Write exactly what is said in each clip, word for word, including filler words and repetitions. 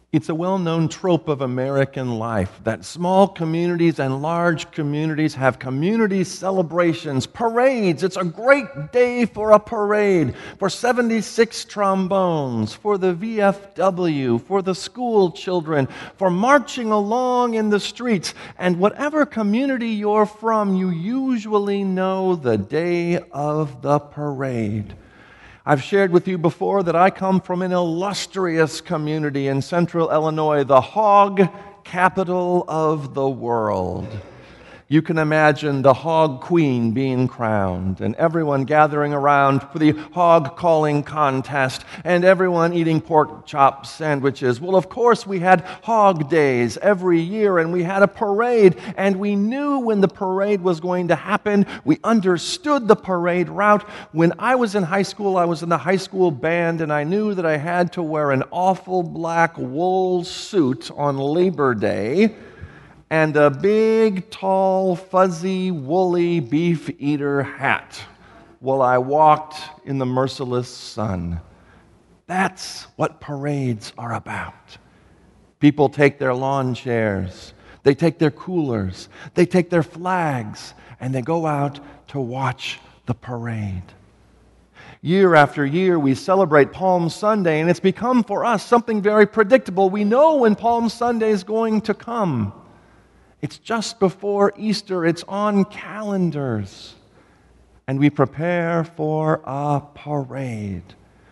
It's a well-known trope of American life that small communities and large communities have community celebrations, parades. It's a great day for a parade, for seventy-six trombones, for the V F W, for the school children, for marching along in the streets. And whatever community you're from, you usually know the day of the parade. I've shared with you before that I come from an illustrious community in central Illinois, the hog capital of the world. You can imagine the hog queen being crowned and everyone gathering around for the hog calling contest and everyone eating pork chop sandwiches. Well, of course, we had hog days every year and we had a parade and we knew when the parade was going to happen. We understood the parade route. When I was in high school, I was in the high school band and I knew that I had to wear an awful black wool suit on Labor Day and a big, tall, fuzzy, woolly beef eater hat while I walked in the merciless sun. That's what parades are about. People take their lawn chairs, they take their coolers, they take their flags, and they go out to watch the parade. Year after year, we celebrate Palm Sunday, and it's become for us something very predictable. We know when Palm Sunday is going to come. It's just before Easter. It's on calendars. And we prepare for a parade.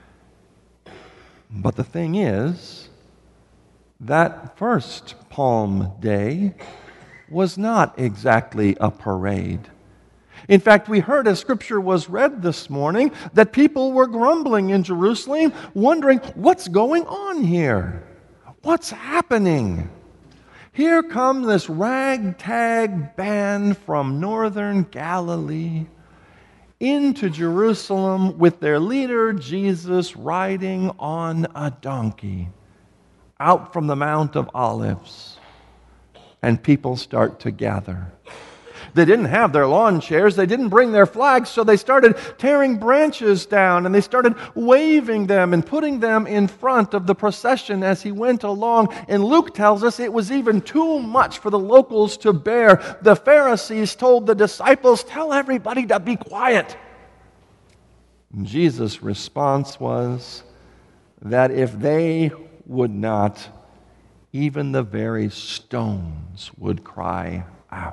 But the thing is, that first Palm Day was not exactly a parade. In fact, we heard as Scripture was read this morning that people were grumbling in Jerusalem, wondering, what's going on here? What's happening? Here come this ragtag band from northern Galilee into Jerusalem with their leader Jesus riding on a donkey out from the Mount of Olives. And people start to gather. They didn't have their lawn chairs. They didn't bring their flags, so they started tearing branches down, and they started waving them and putting them in front of the procession as he went along. And Luke tells us it was even too much for the locals to bear. The Pharisees told the disciples, "Tell everybody to be quiet." And Jesus' response was that if they would not, even the very stones would cry out.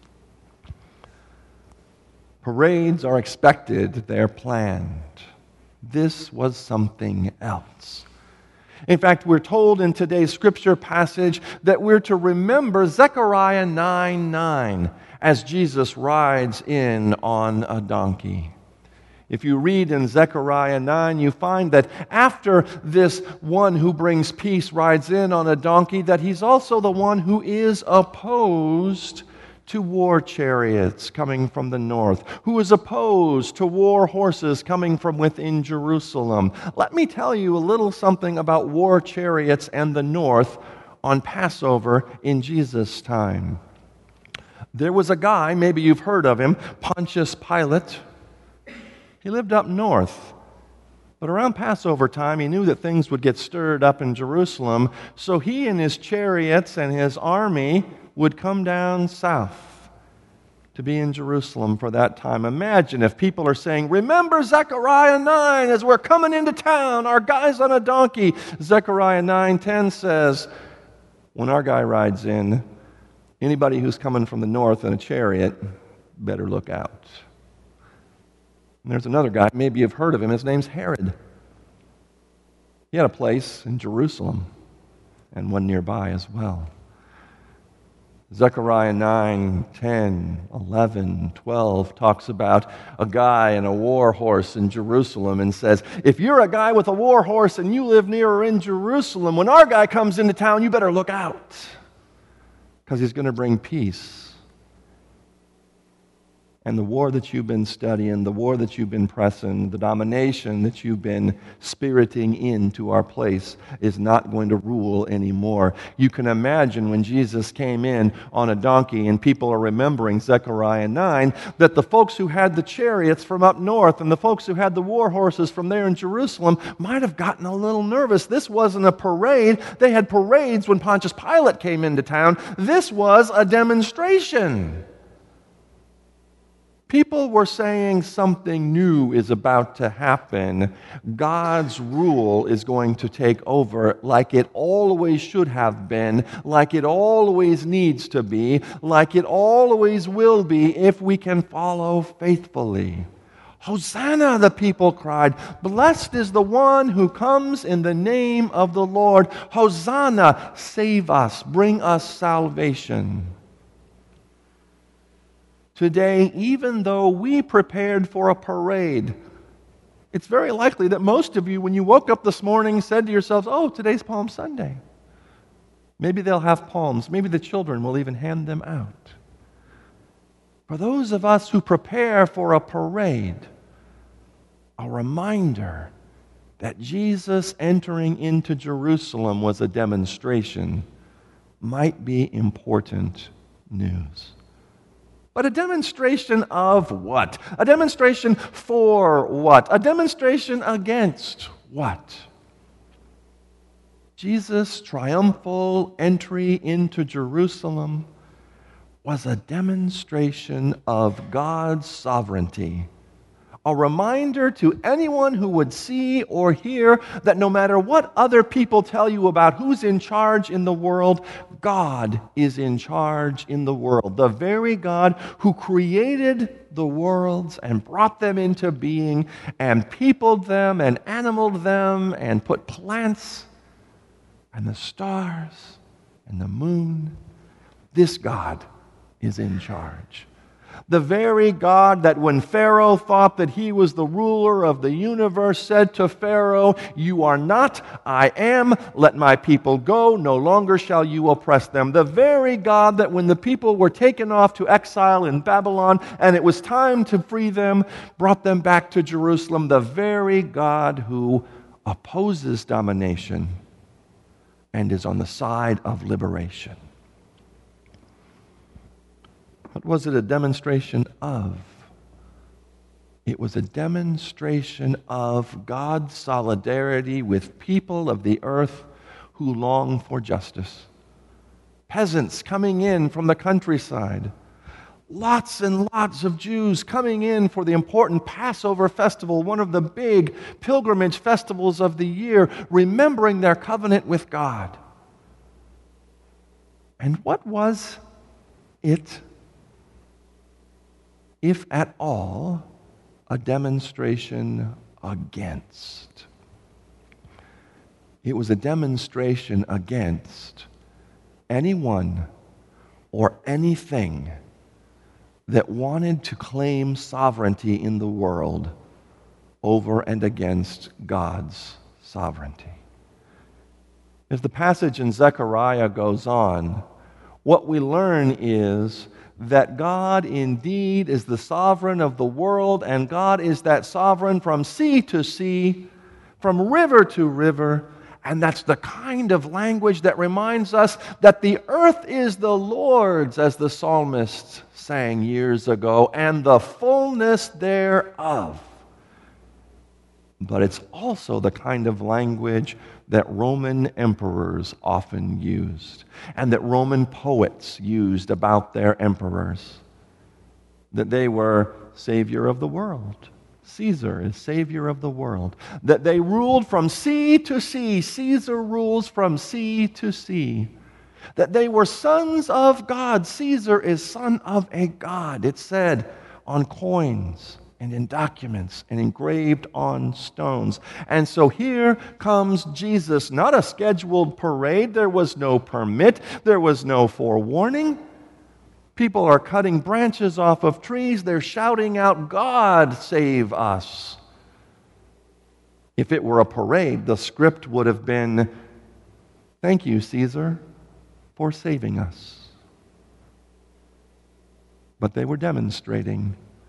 Parades are expected, they're planned. This was something else. In fact, we're told in today's scripture passage that we're to remember Zechariah nine nine as Jesus rides in on a donkey. If you read in Zechariah nine, you find that after this one who brings peace rides in on a donkey, that he's also the one who is opposed to war chariots coming from the north, who is opposed to war horses coming from within Jerusalem. Let me tell you a little something about war chariots and the north on Passover in Jesus' time. There was a guy, maybe you've heard of him, Pontius Pilate. He lived up north. But around Passover time, he knew that things would get stirred up in Jerusalem, so he and his chariots and his army would come down south to be in Jerusalem for that time. Imagine if people are saying, "Remember Zechariah nine as we're coming into town, our guy's on a donkey." Zechariah nine ten says, when our guy rides in, anybody who's coming from the north in a chariot better look out. And there's another guy, maybe you've heard of him, his name's Herod. He had a place in Jerusalem and one nearby as well. Zechariah nine, ten, eleven, twelve talks about a guy and a war horse in Jerusalem and says, if you're a guy with a war horse and you live near or in Jerusalem, when our guy comes into town, you better look out because he's going to bring peace. And the war that you've been studying, the war that you've been pressing, the domination that you've been spiriting into our place is not going to rule anymore. You can imagine when Jesus came in on a donkey, and people are remembering Zechariah nine, that the folks who had the chariots from up north and the folks who had the war horses from there in Jerusalem might have gotten a little nervous. This wasn't a parade. They had parades when Pontius Pilate came into town. This was a demonstration. People were saying something new is about to happen. God's rule is going to take over like it always should have been, like it always needs to be, like it always will be if we can follow faithfully. Hosanna, the people cried. Blessed is the one who comes in the name of the Lord. Hosanna, save us, bring us salvation. Today, even though we prepared for a parade, it's very likely that most of you, when you woke up this morning, said to yourselves, oh, today's Palm Sunday. Maybe they'll have palms. Maybe the children will even hand them out. For those of us who prepare for a parade, a reminder that Jesus entering into Jerusalem was a demonstration might be important news. But a demonstration of what? A demonstration for what? A demonstration against what? Jesus' triumphal entry into Jerusalem was a demonstration of God's sovereignty. A reminder to anyone who would see or hear that no matter what other people tell you about who's in charge in the world, God is in charge in the world. The very God who created the worlds and brought them into being and peopled them and animaled them and put plants and the stars and the moon. This God is in charge. The very God that when Pharaoh thought that he was the ruler of the universe said to Pharaoh, you are not, I am, let my people go, no longer shall you oppress them. The very God that when the people were taken off to exile in Babylon and it was time to free them, brought them back to Jerusalem. The very God who opposes domination and is on the side of liberation. What was it a demonstration of? It was a demonstration of God's solidarity with people of the earth who long for justice. Peasants coming in from the countryside. Lots and lots of Jews coming in for the important Passover festival, one of the big pilgrimage festivals of the year, remembering their covenant with God. And what was it, if at all, a demonstration against? It was a demonstration against anyone or anything that wanted to claim sovereignty in the world over and against God's sovereignty. As the passage in Zechariah goes on, what we learn is that God indeed is the sovereign of the world, and God is that sovereign from sea to sea, from river to river, and that's the kind of language that reminds us that the earth is the Lord's, as the psalmist sang years ago, and the fullness thereof. But it's also the kind of language that Roman emperors often used, and that Roman poets used about their emperors, that they were savior of the world. Caesar is savior of the world. That they ruled from sea to sea. Caesar rules from sea to sea. That they were sons of God. Caesar is son of a god. It's said on coins and in documents and engraved on stones. And so here comes Jesus, not a scheduled parade. There was no permit. There was no forewarning. People are cutting branches off of trees. They're shouting out, God, save us. If it were a parade, the script would have been, thank you, Caesar, for saving us. But they were demonstrating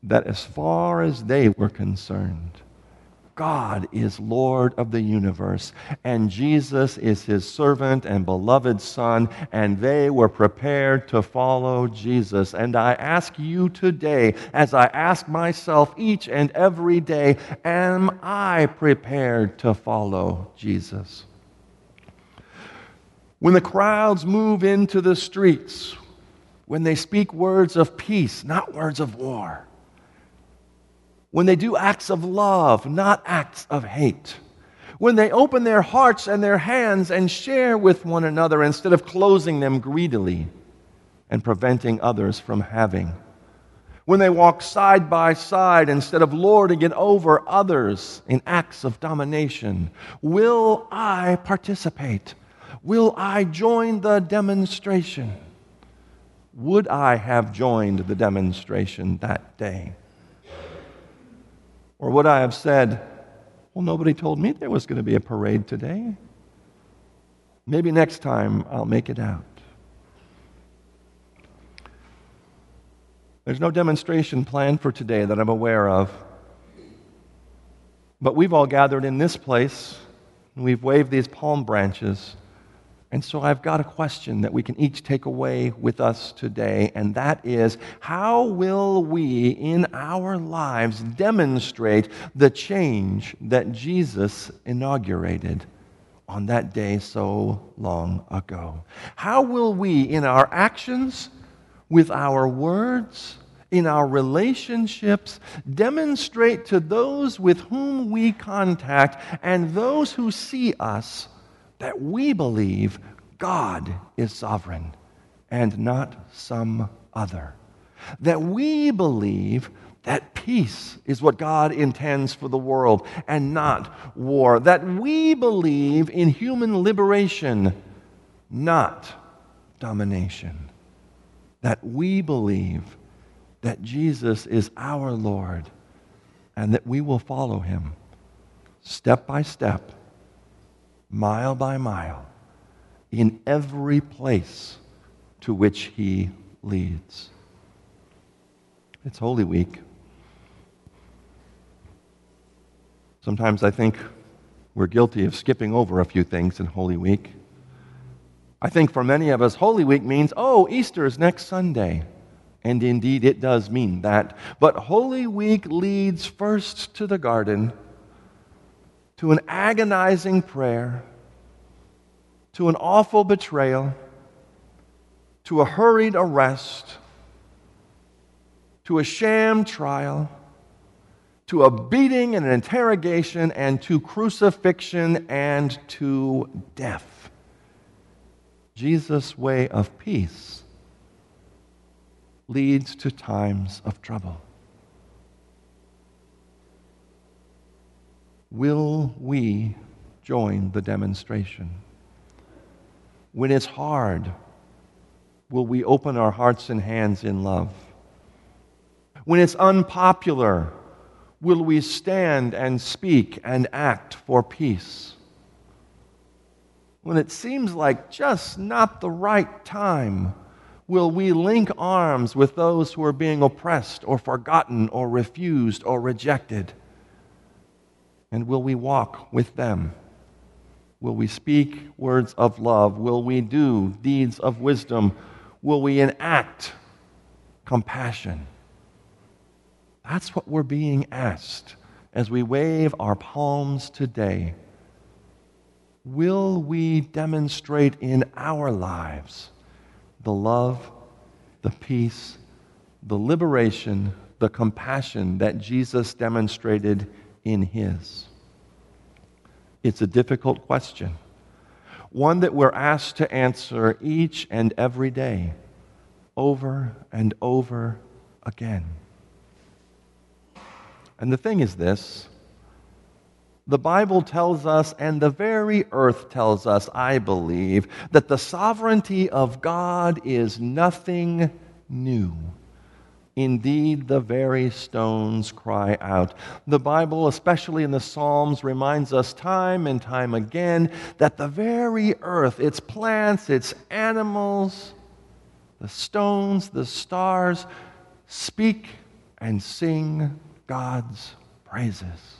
that as far as they were concerned, God is Lord of the universe, and Jesus is his servant and beloved Son, and they were prepared to follow Jesus. And I ask you today, as I ask myself each and every day, am I prepared to follow Jesus? When the crowds move into the streets, when they speak words of peace, not words of war, when they do acts of love, not acts of hate, when they open their hearts and their hands and share with one another instead of closing them greedily and preventing others from having, when they walk side by side instead of lording it over others in acts of domination, will I participate? Will I join the demonstration? Would I have joined the demonstration that day? Or would I have said, well, nobody told me there was going to be a parade today. Maybe next time I'll make it out. There's no demonstration planned for today that I'm aware of. But we've all gathered in this place, and we've waved these palm branches. And so I've got a question that we can each take away with us today, and that is, how will we in our lives demonstrate the change that Jesus inaugurated on that day so long ago? How will we in our actions, with our words, in our relationships, demonstrate to those with whom we contact and those who see us that we believe God is sovereign and not some other? That we believe that peace is what God intends for the world and not war. That we believe in human liberation, not domination. That we believe that Jesus is our Lord and that we will follow him step by step, mile by mile, in every place to which he leads. It's Holy Week. Sometimes I think we're guilty of skipping over a few things in Holy Week. I think for many of us, Holy Week means, oh, Easter is next Sunday. And indeed, it does mean that. But Holy Week leads first to the garden, to an agonizing prayer, to an awful betrayal, to a hurried arrest, to a sham trial, to a beating and an interrogation, and to crucifixion and to death. Jesus' way of peace leads to times of trouble. Will we join the demonstration? When it's hard, will we open our hearts and hands in love? When it's unpopular, will we stand and speak and act for peace? When it seems like just not the right time, will we link arms with those who are being oppressed or forgotten or refused or rejected? And will we walk with them? Will we speak words of love? Will we do deeds of wisdom? Will we enact compassion? That's what we're being asked as we wave our palms today. Will we demonstrate in our lives the love, the peace, the liberation, the compassion that Jesus demonstrated in his? It's a difficult question, one that we're asked to answer each and every day, over and over again. And the thing is this: the Bible tells us, and the very earth tells us, I believe, that the sovereignty of God is nothing new. Indeed, the very stones cry out. The Bible, especially in the Psalms, reminds us time and time again that the very earth, its plants, its animals, the stones, the stars, speak and sing God's praises.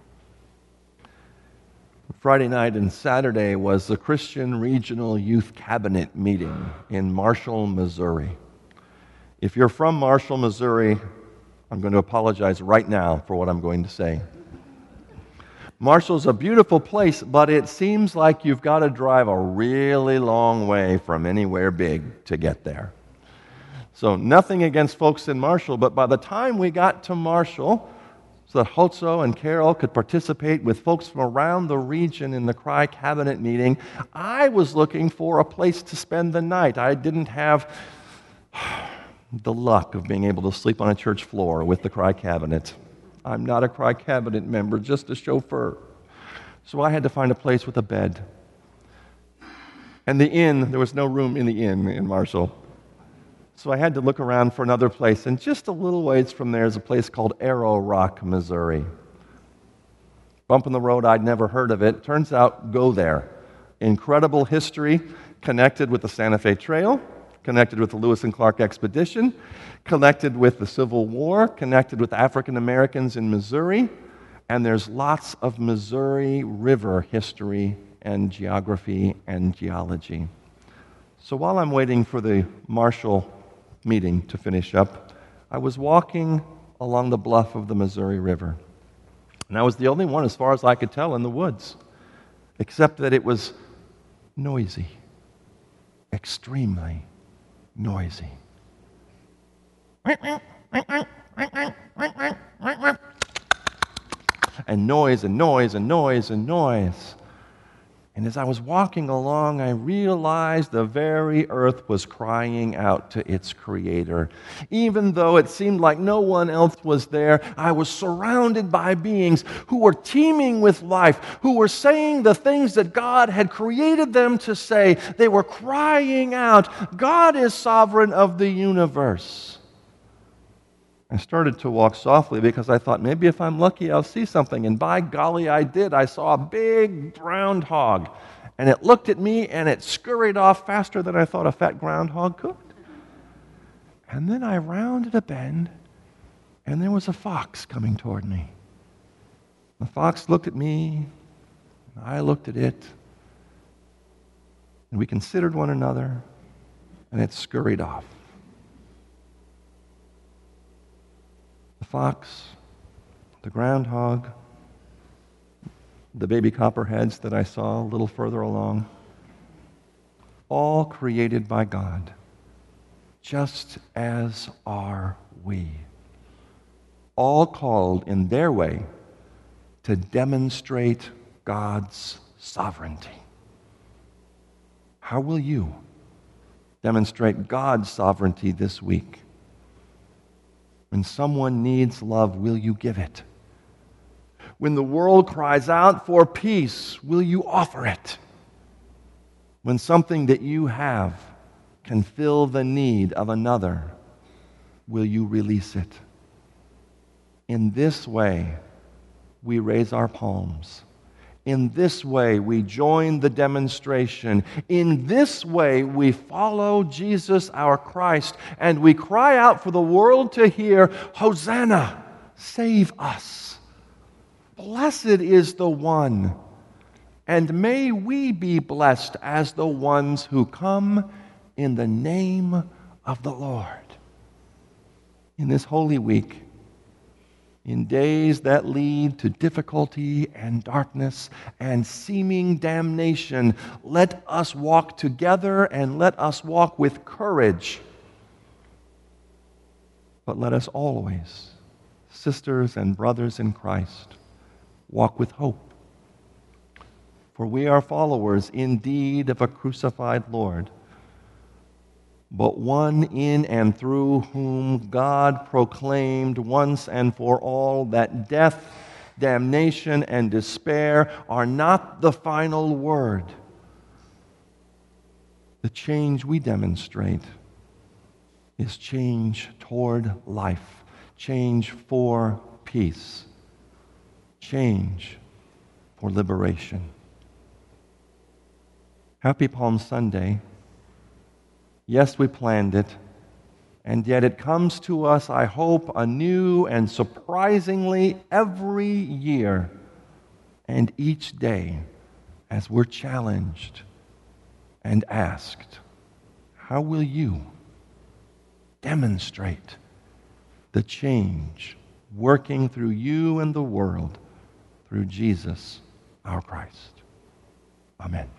Friday night and Saturday was the Christian Regional Youth Cabinet meeting in Marshall, Missouri. If you're from Marshall, Missouri, I'm going to apologize right now for what I'm going to say. Marshall's a beautiful place, but it seems like you've got to drive a really long way from anywhere big to get there. So nothing against folks in Marshall, but by the time we got to Marshall, so that Hotso and Carol could participate with folks from around the region in the Cry Cabinet meeting, I was looking for a place to spend the night. I didn't have the luck of being able to sleep on a church floor with the Cry Cabinet. I'm not a Cry Cabinet member, just a chauffeur. So I had to find a place with a bed. And the inn, there was no room in the inn in Marshall. So I had to look around for another place, and just a little ways from there is a place called Arrow Rock, Missouri. Bump in the road, I'd never heard of it. Turns out, go there. Incredible history connected with the Santa Fe Trail, connected with the Lewis and Clark Expedition, connected with the Civil War, connected with African Americans in Missouri, and there's lots of Missouri River history and geography and geology. So while I'm waiting for the Marshall meeting to finish up, I was walking along the bluff of the Missouri River. And I was the only one, as far as I could tell, in the woods, except that it was noisy, extremely noisy. And noise and noise and noise and noise. And as I was walking along, I realized the very earth was crying out to its creator. Even though it seemed like no one else was there, I was surrounded by beings who were teeming with life, who were saying the things that God had created them to say. They were crying out, God is sovereign of the universe. I started to walk softly because I thought, maybe if I'm lucky, I'll see something. And by golly, I did. I saw a big groundhog. And it looked at me, and it scurried off faster than I thought a fat groundhog could. And then I rounded a bend, and there was a fox coming toward me. The fox looked at me, and I looked at it. And we considered one another, and it scurried off. The fox, the groundhog, the baby copperheads that I saw a little further along, all created by God, just as are we, all called in their way to demonstrate God's sovereignty. How will you demonstrate God's sovereignty this week? When someone needs love, will you give it? When the world cries out for peace, will you offer it? When something that you have can fill the need of another, will you release it? In this way, we raise our palms. In this way, we join the demonstration. In this way, we follow Jesus, our Christ, and we cry out for the world to hear, Hosanna, save us. Blessed is the one, and may we be blessed as the ones who come in the name of the Lord. In this Holy Week, in days that lead to difficulty and darkness and seeming damnation, let us walk together and let us walk with courage. But let us always, sisters and brothers in Christ, walk with hope. For we are followers indeed of a crucified Lord, but one in and through whom God proclaimed once and for all that death, damnation, and despair are not the final word. The change we demonstrate is change toward life, change for peace, change for liberation. Happy Palm Sunday. Yes, we planned it, And yet it comes to us, I hope, anew and surprisingly every year and each day as we're challenged and asked, how will you demonstrate the change working through you and the world through Jesus, our Christ? Amen.